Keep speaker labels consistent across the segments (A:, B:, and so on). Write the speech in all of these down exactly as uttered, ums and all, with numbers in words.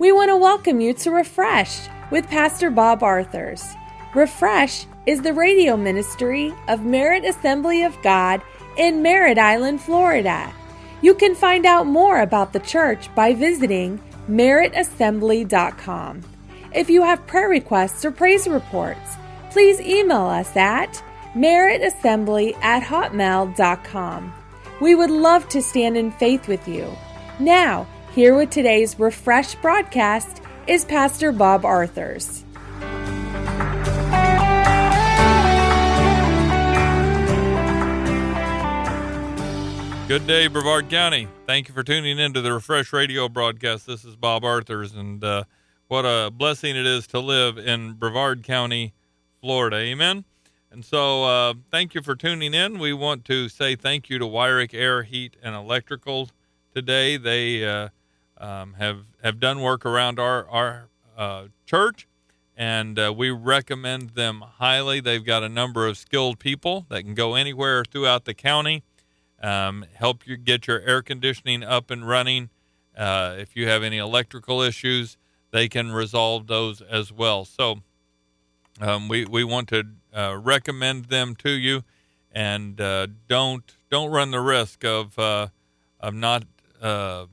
A: We want to welcome you to Refreshed with Pastor Bob Arthurs. Refresh is the radio ministry of Merritt Assembly of God in Merritt Island, Florida. You can find out more about the church by visiting merritt assembly dot com. If you have prayer requests or praise reports, please email us at merritt assembly at hotmail dot com. We would love to stand in faith with you. Now, here with today's Refresh broadcast is Pastor Bob Arthurs.
B: Good day, Brevard County. Thank you for tuning in to the Refresh Radio broadcast. This is Bob Arthurs, and uh, what a blessing it is to live in Brevard County, Florida. Amen? And so uh, thank you for tuning in. We want to say thank you to Wyrick Air, Heat, and Electrical today. They uh, um, have, have done work around our, our uh, church, and uh, we recommend them highly. They've got a number of skilled people that can go anywhere throughout the county. Um, help you get your air conditioning up and running. Uh, if you have any electrical issues, they can resolve those as well. So um, we we want to uh, recommend them to you, and uh, don't don't run the risk of uh, of not uh,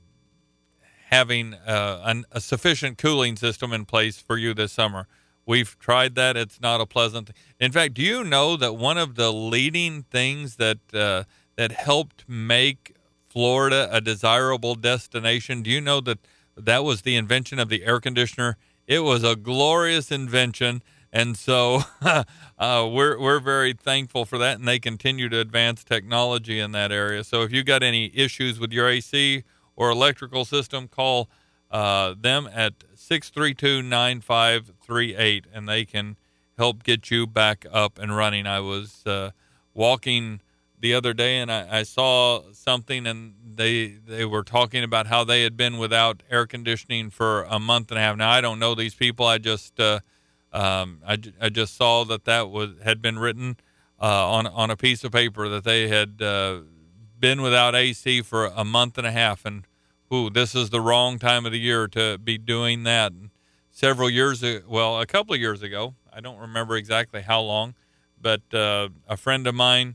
B: having uh, an, a sufficient cooling system in place for you this summer. We've tried that; it's not a pleasant thing. In fact, do you know that one of the leading things that uh, that helped make Florida a desirable destination? Do you know that that was the invention of the air conditioner? It was a glorious invention, and so uh, we're we're very thankful for that, and they continue to advance technology in that area. So if you got any issues with your A C or electrical system, call uh, them at six three two, nine five three eight, and they can help get you back up and running. I was uh, walking the other day, and I, I saw something, and they they were talking about how they had been without air conditioning for a month and a half. Now, I don't know these people. I just uh, um, I, I just saw that that was had been written uh, on on a piece of paper that they had uh, been without A C for a month and a half, and ooh, this is the wrong time of the year to be doing that. And several years ago, well, a couple of years ago, I don't remember exactly how long, but uh, a friend of mine,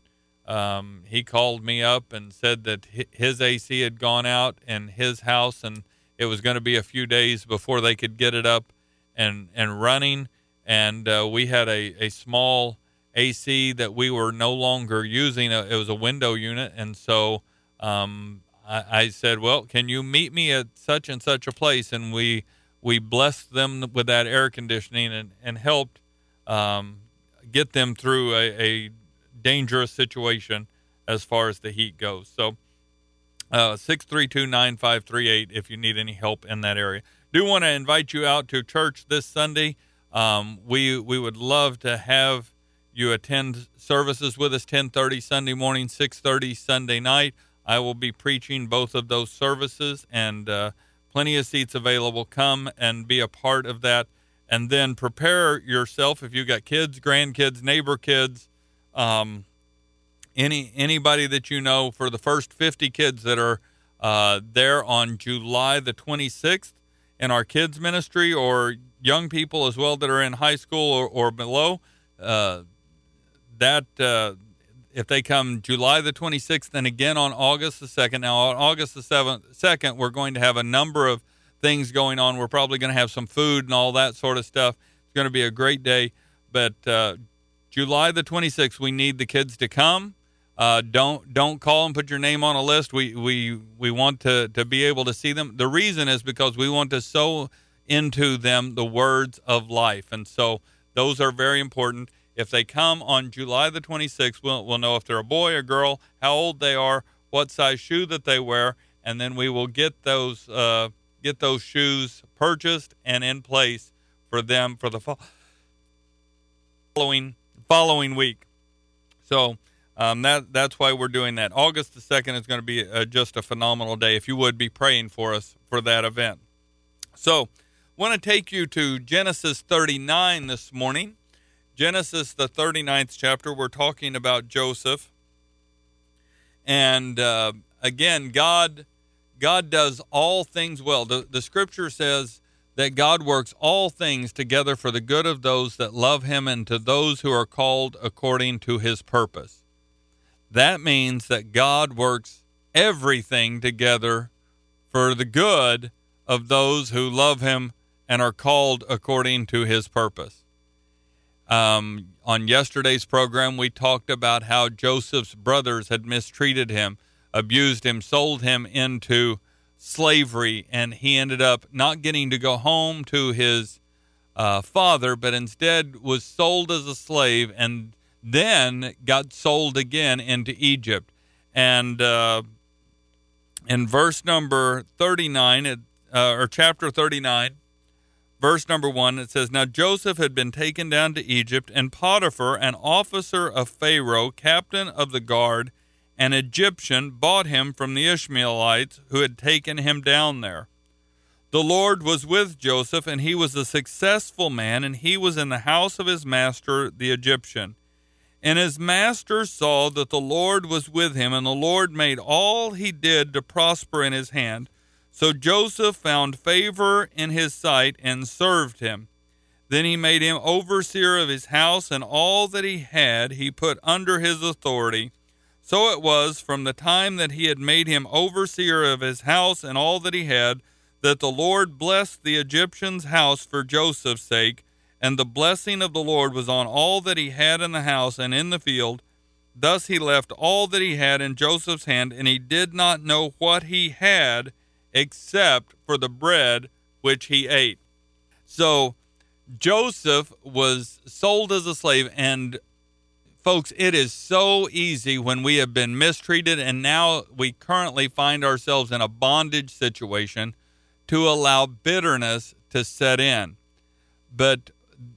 B: Um, he called me up and said that his A C had gone out in his house, and it was going to be a few days before they could get it up and, and running. And uh, we had a, a small A C that we were no longer using. It was a window unit. And so um, I, I said, well, can you meet me at such and such a place? And we we blessed them with that air conditioning and, and helped um, get them through a, a dangerous situation as far as the heat goes. So uh, six three two, nine five three eight if you need any help in that area. Do want to invite you out to church this Sunday. Um, we we would love to have you attend services with us, ten thirty Sunday morning, six thirty Sunday night. I will be preaching both of those services, and uh, plenty of seats available. Come and be a part of that, and then prepare yourself if you got kids, grandkids, neighbor kids, Um, any anybody that you know, for the first fifty kids that are uh, there on July the twenty-sixth in our kids ministry, or young people as well that are in high school or, or below, uh, that uh, if they come July the twenty-sixth and again on August the second. Now on August the seventh, second, we're going to have a number of things going on. We're probably going to have some food and all that sort of stuff. It's going to be a great day, but uh, July the twenty-sixth, we need the kids to come. Uh, don't don't call and put your name on a list. We we we want to, to be able to see them. The reason is because we want to sow into them the words of life. And so those are very important. If they come on July the twenty-sixth, we'll, we'll know if they're a boy or girl, how old they are, what size shoe that they wear, and then we will get those uh, get those shoes purchased and in place for them for the following following week. So um, that that's why we're doing that. August the second is going to be uh, just a phenomenal day. If you would be praying for us for that event. So want to take you to Genesis thirty-nine this morning. Genesis, the thirty-ninth chapter, we're talking about Joseph. And uh, again, God God does all things well. The, the scripture says that God works all things together for the good of those that love him and to those who are called according to his purpose. That means that God works everything together for the good of those who love him and are called according to his purpose. Um, on yesterday's program, we talked about how Joseph's brothers had mistreated him, abused him, sold him into slavery, and he ended up not getting to go home to his uh, father, but instead was sold as a slave and then got sold again into Egypt. And uh, in verse number thirty-nine, uh, or chapter thirty-nine, verse number one, it says, "Now Joseph had been taken down to Egypt, and Potiphar, an officer of Pharaoh, captain of the guard, an Egyptian, bought him from the Ishmaelites who had taken him down there. The Lord was with Joseph, and he was a successful man, and he was in the house of his master, the Egyptian. And his master saw that the Lord was with him, and the Lord made all he did to prosper in his hand. So Joseph found favor in his sight and served him. Then he made him overseer of his house, and all that he had he put under his authority. So it was from the time that he had made him overseer of his house and all that he had, that the Lord blessed the Egyptian's house for Joseph's sake, and the blessing of the Lord was on all that he had in the house and in the field. Thus he left all that he had in Joseph's hand, and he did not know what he had except for the bread which he ate." So Joseph was sold as a slave, and folks, it is so easy when we have been mistreated and now we currently find ourselves in a bondage situation to allow bitterness to set in. But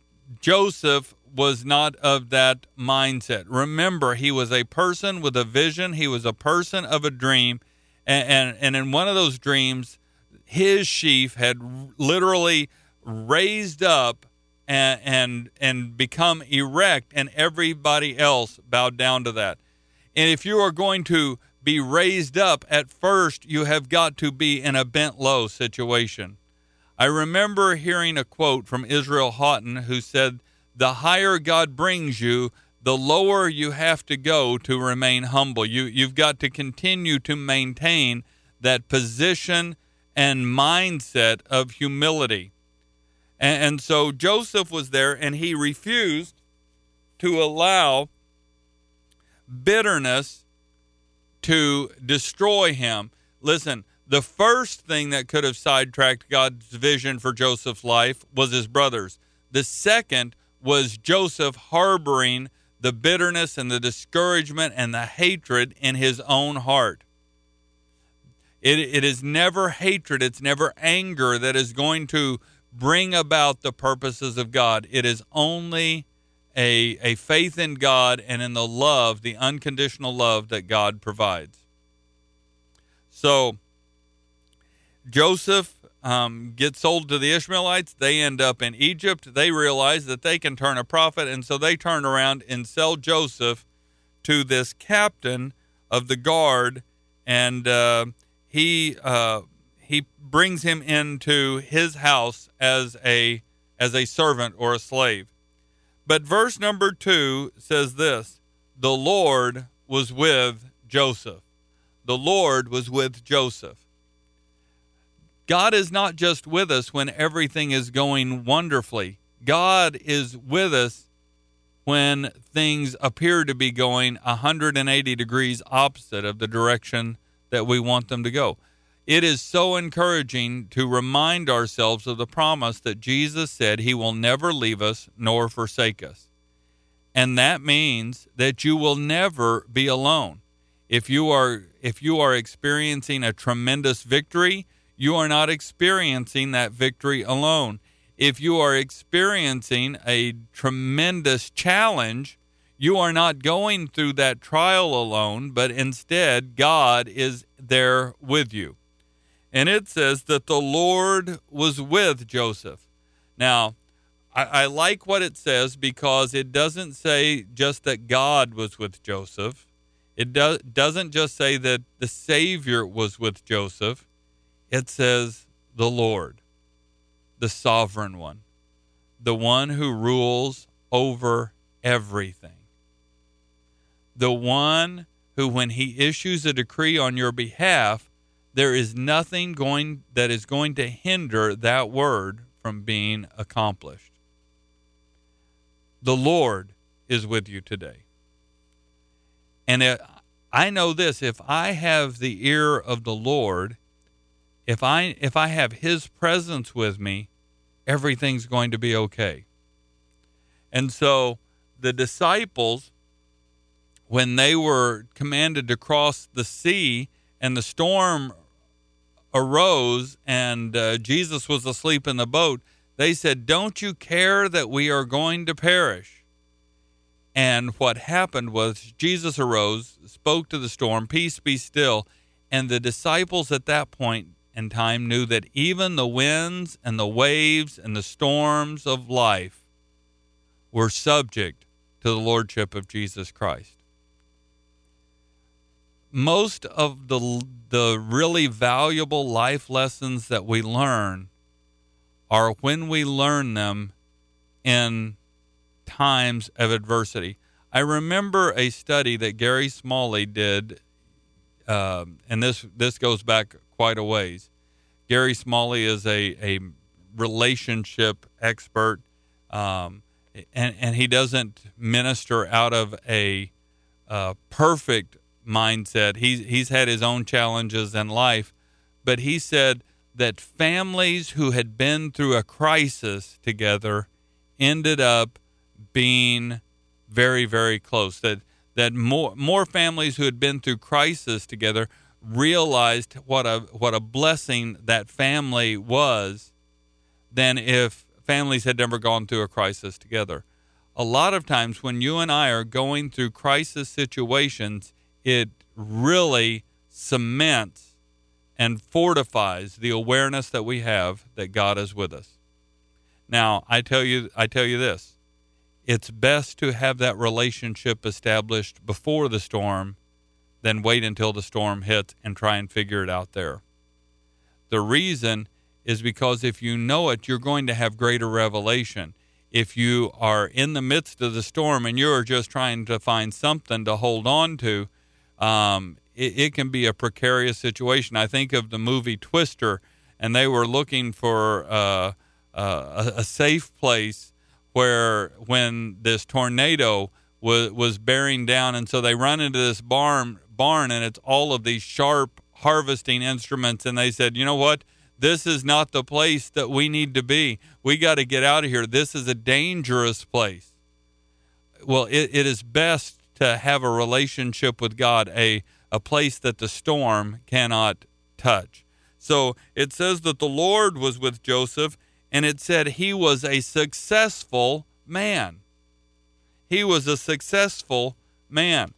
B: Joseph was not of that mindset. Remember, he was a person with a vision. He was a person of a dream. And, and, and in one of those dreams, his sheaf had literally raised up and, and, and become erect, and everybody else bowed down to that. And if you are going to be raised up, at first you have got to be in a bent low situation. I remember hearing a quote from Israel Houghton, who said, "The higher God brings you, the lower you have to go to remain humble." You, you've got to continue to maintain that position and mindset of humility. And, and so Joseph was there, and he refused to allow bitterness to destroy him. Listen, the first thing that could have sidetracked God's vision for Joseph's life was his brothers. The second was Joseph harboring the bitterness and the discouragement and the hatred in his own heart. It, it is never hatred, it's never anger that is going to bring about the purposes of God. It is only a, a faith in God and in the love, the unconditional love that God provides. So Joseph um, gets sold to the Ishmaelites. They end up in Egypt. They realize that they can turn a profit, and so they turn around and sell Joseph to this captain of the guard, and uh, he uh, he brings him into his house as a as a servant or a slave. But verse number two says this: the Lord was with Joseph. The Lord was with Joseph. God is not just with us when everything is going wonderfully. God is with us when things appear to be going one hundred eighty degrees opposite of the direction that we want them to go. It is so encouraging to remind ourselves of the promise that Jesus said he will never leave us nor forsake us. And that means that you will never be alone. If you are if you are experiencing a tremendous victory, you are not experiencing that victory alone. If you are experiencing a tremendous challenge, you are not going through that trial alone, but instead God is there with you. And it says that the Lord was with Joseph. Now, I, I like what it says because it doesn't say just that God was with Joseph. It do, doesn't just say that the Savior was with Joseph. It says the Lord. the sovereign one, the one who rules over everything, the one who, when he issues a decree on your behalf, there is nothing going that is going to hinder that word from being accomplished. The Lord is with you today. And it, I know this, if I have the ear of the Lord, if I if I have his presence with me, everything's going to be okay. And so the disciples, when they were commanded to cross the sea and the storm arose and uh, Jesus was asleep in the boat, they said, "Don't you care that we are going to perish?" And what happened was Jesus arose, spoke to the storm, "Peace, be still." And the disciples at that point in time knew that even the winds and the waves and the storms of life were subject to the lordship of Jesus Christ. Most of the the really valuable life lessons that we learn are when we learn them in times of adversity. I remember a study that Gary Smalley did, uh, and this this goes back quite a ways. Gary Smalley is a, a relationship expert, um, and, and he doesn't minister out of a uh, perfect mindset. He's, he's had his own challenges in life, but he said that families who had been through a crisis together ended up being very, very close. That that more more families who had been through crisis together realized what a what a blessing that family was than if families had never gone through a crisis together. A lot of times when you and I are going through crisis situations, it really cements and fortifies the awareness that we have that God is with us. Now, I tell you, I tell you this, it's best to have that relationship established before the storm than wait until the storm hits and try and figure it out there. The reason is because if you know it, you're going to have greater revelation. If you are in the midst of the storm and you're just trying to find something to hold on to, um, it, it can be a precarious situation. I think of the movie Twister, and they were looking for uh, uh, a, a safe place where when this tornado was was bearing down, and so they run into this barn, barn, and it's all of these sharp harvesting instruments, and they said, you know what? This is not the place that we need to be. We got to get out of here. This is a dangerous place. Well, it, it is best to have a relationship with God, a, a place that the storm cannot touch. So it says that the Lord was with Joseph, and it said he was a successful man. He was a successful man.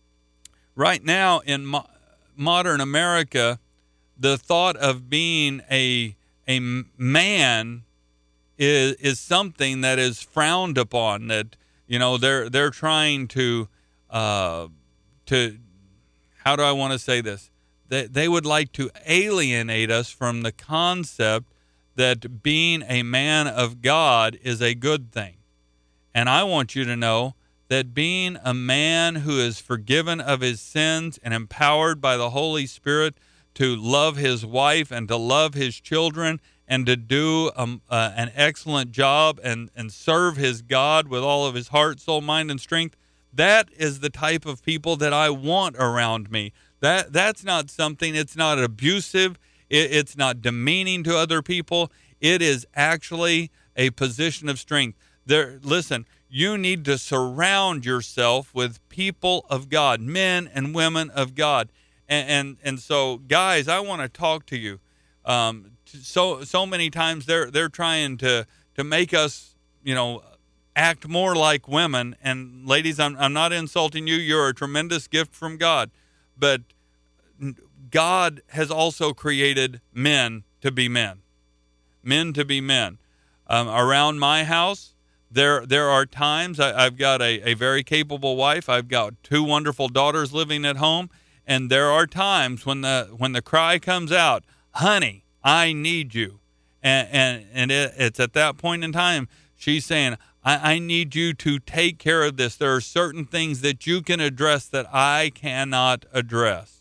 B: Right now in mo- modern America, the thought of being a a man is is something that is frowned upon. That, you know, they're they're trying to uh, to how do I want to say this? They they would like to alienate us from the concept that being a man of God is a good thing. And I want you to know that being a man who is forgiven of his sins and empowered by the Holy Spirit to love his wife and to love his children and to do um, uh, an excellent job and, and serve his God with all of his heart, soul, mind, and strength, that is the type of people that I want around me. That That's not something, it's not abusive, it, it's not demeaning to other people. It is actually a position of strength. There, listen, you need to surround yourself with people of God, men and women of God. And, and and so, guys, I want to talk to you. Um, so so many times they're they're trying to to make us, you know, act more like women. And ladies, I'm I'm not insulting you. You're a tremendous gift from God, but God has also created men to be men, men to be men. Um, around my house, there there are times I, I've got a, a very capable wife. I've got two wonderful daughters living at home. And there are times when the when the cry comes out, honey, I need you. And and, and it, it's at that point in time, she's saying, I, I need you to take care of this. There are certain things that you can address that I cannot address.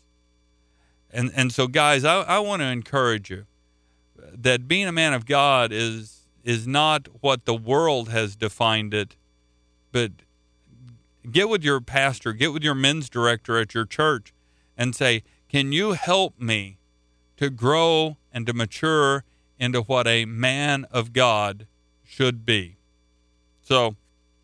B: And and so, guys, I, I want to encourage you that being a man of God is is not what the world has defined it, but get with your pastor, get with your men's director at your church and say, can you help me to grow and to mature into what a man of God should be? So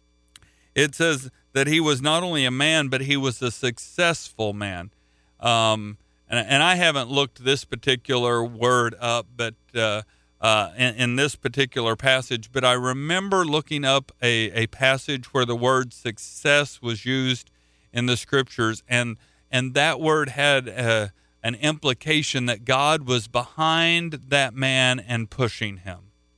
B: it says that he was not only a man, but he was a successful man. Um, and, and I haven't looked this particular word up, but uh, uh, in, in this particular passage, but I remember looking up a, a passage where the word success was used in the scriptures, and and that word had a, an implication that God was behind that man and pushing him.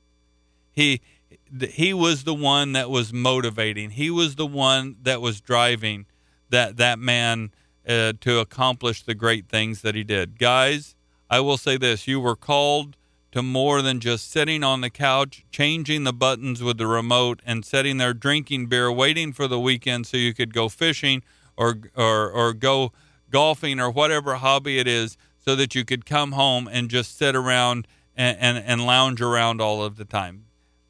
B: He he was the one that was motivating. He was the one that was driving that that man uh, to accomplish the great things that he did. Guys, I will say this: you were called to more than just sitting on the couch, changing the buttons with the remote, and sitting there drinking beer, waiting for the weekend so you could go fishing or or or go golfing or whatever hobby it is, so that you could come home and just sit around and, and, and lounge around all of the time.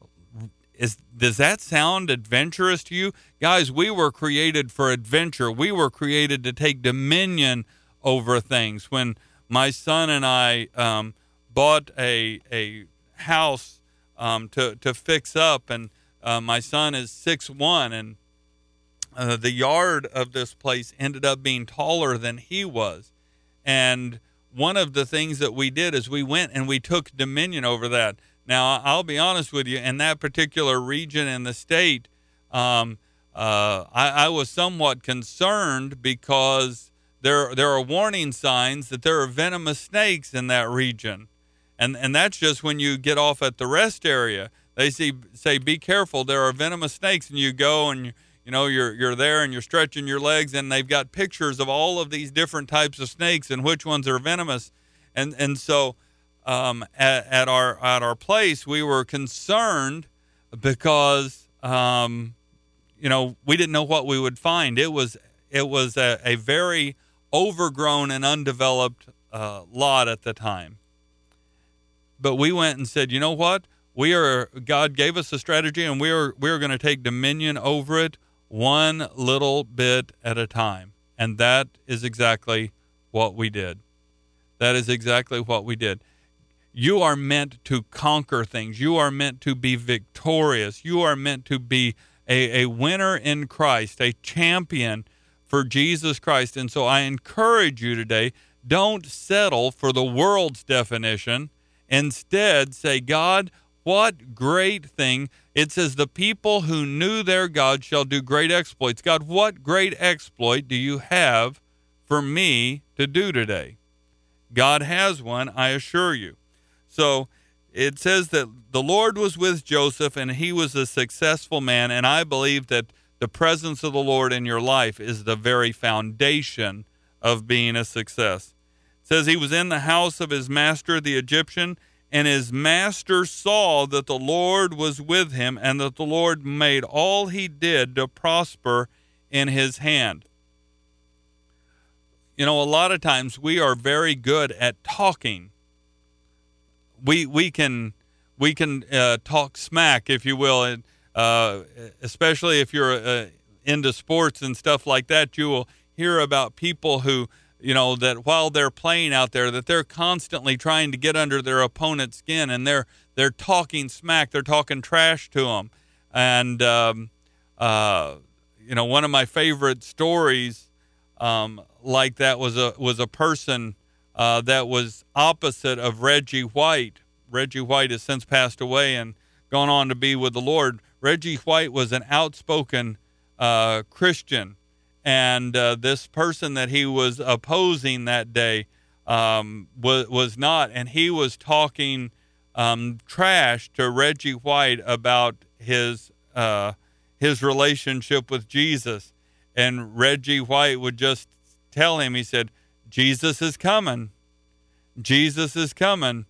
B: Is does that sound adventurous to you? Guys, we were created for adventure. We were created to take dominion over things. When my son and I um, bought a a house um, to to fix up, and uh, my son is six one, and uh, the yard of this place ended up being taller than he was. And one of the things that we did is we went and we took dominion over that. Now, I'll be honest with you, in that particular region in the state, um, uh, I, I was somewhat concerned because there there are warning signs that there are venomous snakes in that region. And and that's just when you get off at the rest area. They see, say, be careful, there are venomous snakes, and you go and, you, you know, you're you're there and you're stretching your legs, and they've got pictures of all of these different types of snakes and which ones are venomous. And and so um, at, at our at our place, we were concerned because um, you know, we didn't know what we would find. It was it was a, a very overgrown and undeveloped uh, lot at the time. But we went and said, you know what? We are, God gave us a strategy, and we are we are going to take dominion over it one little bit at a time. And that is exactly what we did. That is exactly what we did. You are meant to conquer things. You are meant to be victorious. You are meant to be a, a winner in Christ, a champion for Jesus Christ. And so I encourage you today, don't settle for the world's definition. Instead, say, God, what great thing. It says, the people who knew their God shall do great exploits. God, what great exploit do you have for me to do today? God has one, I assure you. So it says that the Lord was with Joseph, and he was a successful man. And I believe that the presence of the Lord in your life is the very foundation of being a success. It says he was in the house of his master, the Egyptian, and his master saw that the Lord was with him, and that the Lord made all he did to prosper in his hand. You know, a lot of times we are very good at talking. We we can we can uh, talk smack, if you will, and uh, especially if you're uh, into sports and stuff like that. You will hear about people who, you know, that while they're playing out there, that they're constantly trying to get under their opponent's skin, and they're they're talking smack, they're talking trash to them. And um, uh, you know, one of my favorite stories um, like that was a was a person uh, that was opposite of Reggie White. Reggie White has since passed away and gone on to be with the Lord. Reggie White was an outspoken uh, Christian. And uh, this person that he was opposing that day um, was, was not. And he was talking um, trash to Reggie White about his uh, his relationship with Jesus. And Reggie White would just tell him, he said, Jesus is coming. Jesus is coming.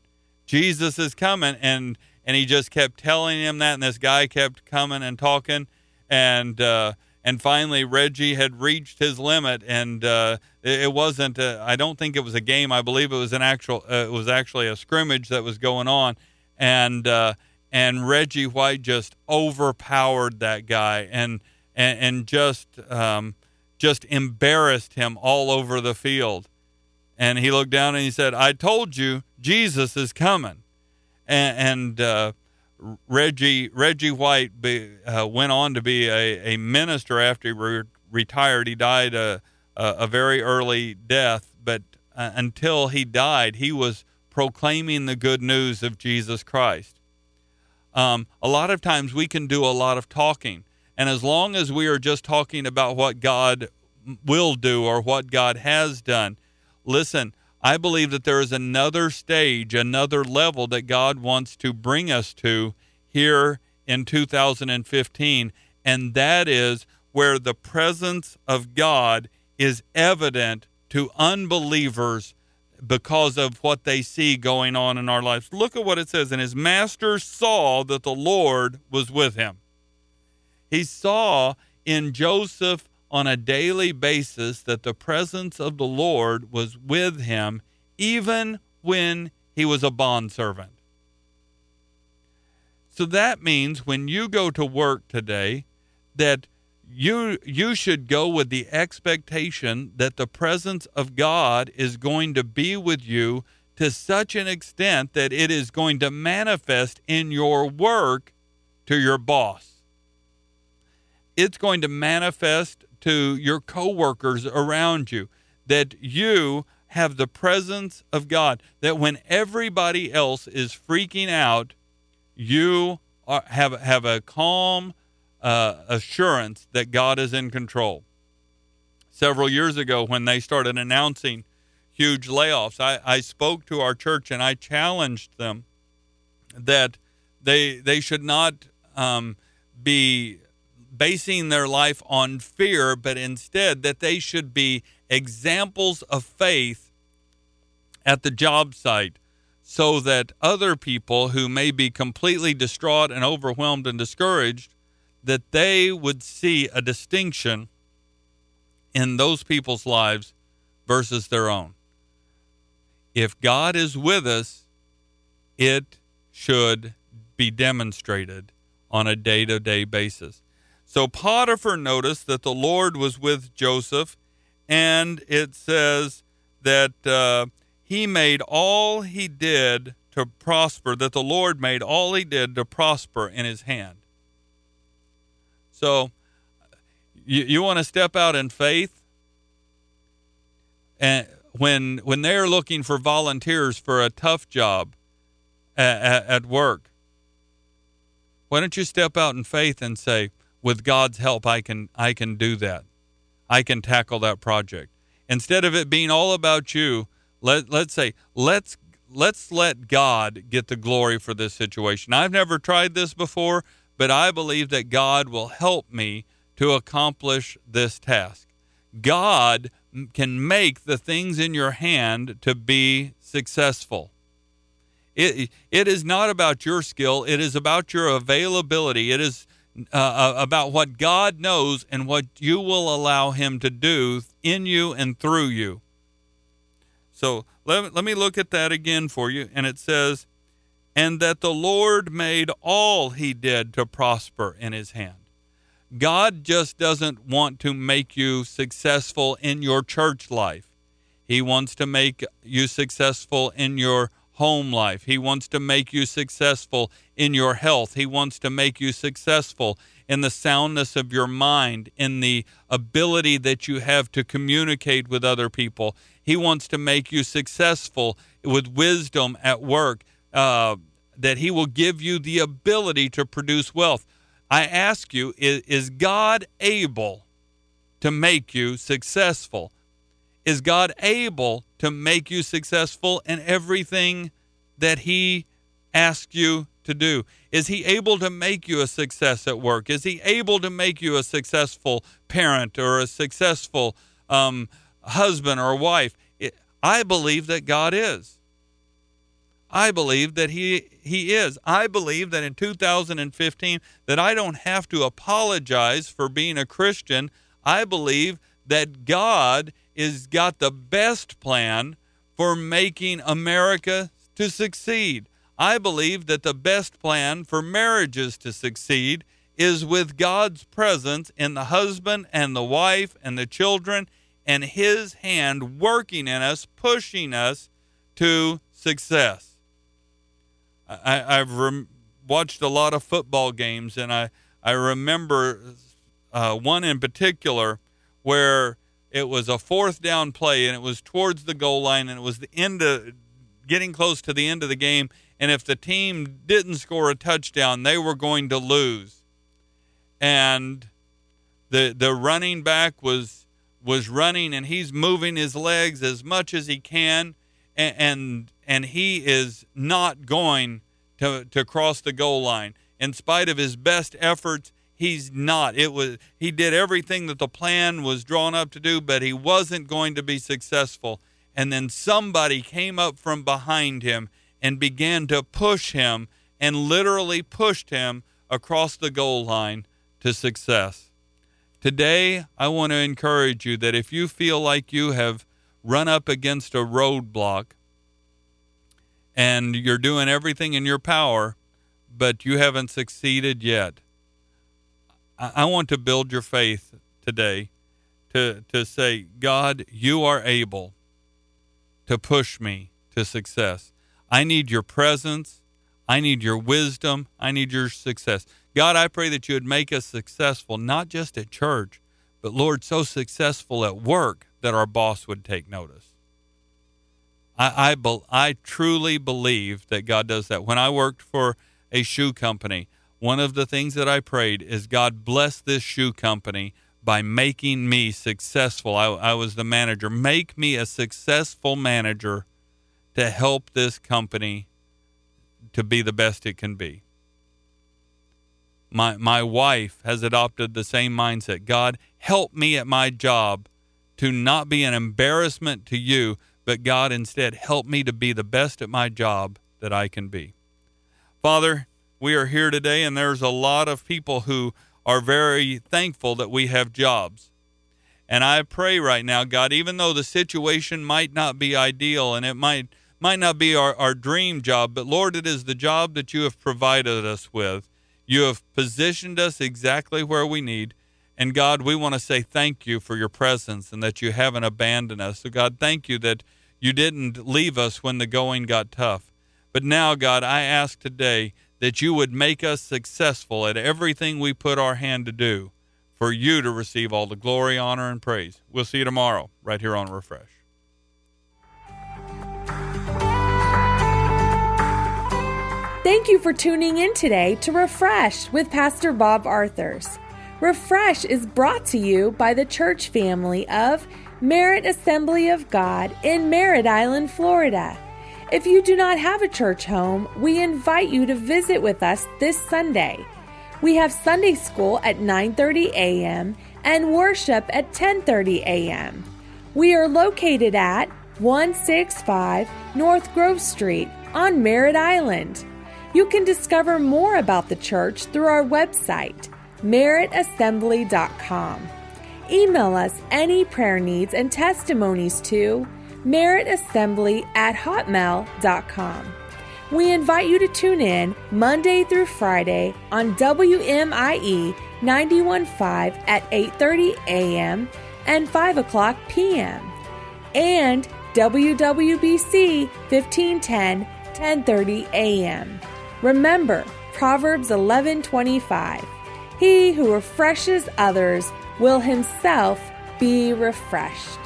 B: Jesus is coming. And, and he just kept telling him that. And this guy kept coming and talking. And, uh, and finally Reggie had reached his limit. And, uh, it, it wasn't, a, I don't think it was a game. I believe it was an actual, uh, it was actually a scrimmage that was going on. And, uh, and Reggie White just overpowered that guy and, and, and just, um, just embarrassed him all over the field. And he looked down and he said, "I told you Jesus is coming." And, and uh, Reggie Reggie White be, uh, went on to be a, a minister after he re- retired. He died a, a, a very early death, but uh, until he died, he was proclaiming the good news of Jesus Christ. Um, a lot of times we can do a lot of talking, and as long as we are just talking about what God will do or what God has done, listen, I believe that there is another stage, another level that God wants to bring us to here in two thousand fifteen, and that is where the presence of God is evident to unbelievers because of what they see going on in our lives. Look at what it says. "And his master saw that the Lord was with him." He saw in Joseph on a daily basis that the presence of the Lord was with him, even when he was a bondservant. So that means when you go to work today, that you you should go with the expectation that the presence of God is going to be with you to such an extent that it is going to manifest in your work to your boss. It's going to manifest to your coworkers around you, that you have the presence of God, that when everybody else is freaking out, you are, have, have a calm uh, assurance that God is in control. Several years ago, when they started announcing huge layoffs, I, I spoke to our church and I challenged them that they they should not um, be basing their life on fear, but instead that they should be examples of faith at the job site, so that other people who may be completely distraught and overwhelmed and discouraged, that they would see a distinction in those people's lives versus their own. If God is with us, it should be demonstrated on a day-to-day basis. So Potiphar noticed that the Lord was with Joseph, and it says that uh, he made all he did to prosper, that the Lord made all he did to prosper in his hand. So you, you want to step out in faith? And when when they're looking for volunteers for a tough job at, at work, why don't you step out in faith and say, with God's help, I can I can do that. I can tackle that project. Instead of it being all about you, let let's say let's let's let God get the glory for this situation. I've never tried this before, but I believe that God will help me to accomplish this task. God can make the things in your hand to be successful. It it is not about your skill. It is about your availability. It is Uh, about what God knows and what you will allow him to do in you and through you. So let, let me look at that again for you. And it says, "And that the Lord made all he did to prosper in his hand." God just doesn't want to make you successful in your church life. He wants to make you successful in your home life. He wants to make you successful in your health. He wants to make you successful in the soundness of your mind, in the ability that you have to communicate with other people. He wants to make you successful with wisdom at work, uh, that he will give you the ability to produce wealth. I ask you, is, is God able to make you successful? Is God able to make you successful in everything that he asks you to do? Is he able to make you a success at work? Is he able to make you a successful parent or a successful um, husband or wife? It, I believe that God is.
C: I believe that he he is. I believe that in two thousand fifteen that I don't have to apologize for being a Christian. I believe that God is got the best plan for making America to succeed. I believe that the best plan for marriages to succeed is with God's presence in the husband and the wife and the children, and his hand working in us, pushing us to success. I, I've rem- watched a lot of football games, and I, I remember uh, one in particular where it was a fourth down play, and it was towards the goal line, and it was the end of, getting close to the end of the game, and if the team didn't score a touchdown, they were going to lose. And the the running back was was running, and he's moving his legs as much as he can, and and, and he is not going to to cross the goal line. In spite of his best efforts, he's not. It was he did everything that the plan was drawn up to do, but he wasn't going to be successful. And then somebody came up from behind him and began to push him, and literally pushed him across the goal line to success. Today, I want to encourage you that if you feel like you have run up against a roadblock and you're doing everything in your power, but you haven't succeeded yet, I, I want to build your faith today to, to say, God, you are able to push me to success. I need your presence. I need your wisdom. I need your success. God, I pray that you would make us successful, not just at church, but Lord, so successful at work that our boss would take notice. I, I, be, I truly believe that God does that. When I worked for a shoe company, one of the things that I prayed is, God, bless this shoe company by making me successful. I, I was the manager. Make me a successful manager to help this company to be the best it can be. My my wife has adopted the same mindset. God, help me at my job to not be an embarrassment to you, but God, instead, help me to be the best at my job that I can be. Father, we are here today, and there's a lot of people who are very thankful that we have jobs. And I pray right now, God, even though the situation might not be ideal and it might might not be our, our dream job, but Lord, it is the job that you have provided us with. You have positioned us exactly where we need. And God, we want to say thank you for your presence and that you haven't abandoned us. So God, thank you that you didn't leave us when the going got tough. But now, God, I ask today that you would make us successful at everything we put our hand to do, for you to receive all the glory, honor, and praise. We'll see you tomorrow right here on Refresh.
A: Thank you for tuning in today to Refresh with Pastor Bob Arthurs. Refresh is brought to you by the church family of Merit Assembly of God in Merritt Island, Florida. If you do not have a church home, we invite you to visit with us this Sunday. We have Sunday school at nine thirty a.m. and worship at ten thirty a.m. We are located at one sixty-five North Grove Street on Merritt Island. You can discover more about the church through our website, merit assembly dot com. Email us any prayer needs and testimonies to merit assembly at hotmail dot com. We invite you to tune in Monday through Friday on W M I E ninety-one point five at eight thirty a.m. and five o'clock p.m. and W W B C fifteen ten, ten thirty a.m. Remember Proverbs eleven twenty-five. He who refreshes others will himself be refreshed.